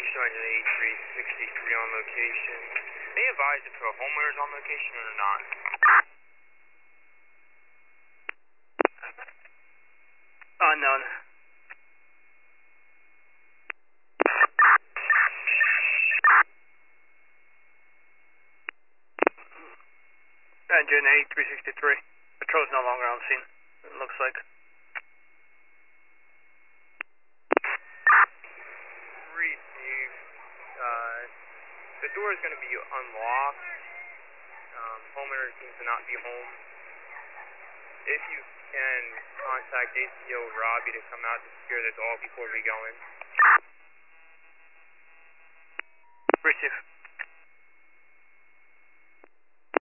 showing an 8363 on location. They advise if a homeowner's on location or not. Unknown. Engine 8363. Patrol's no longer on scene, it looks like. Received. The door is going to be unlocked. Homeowner seems to not be home. If you can contact ACO Robbie to come out to secure the dog before we go in. Receive.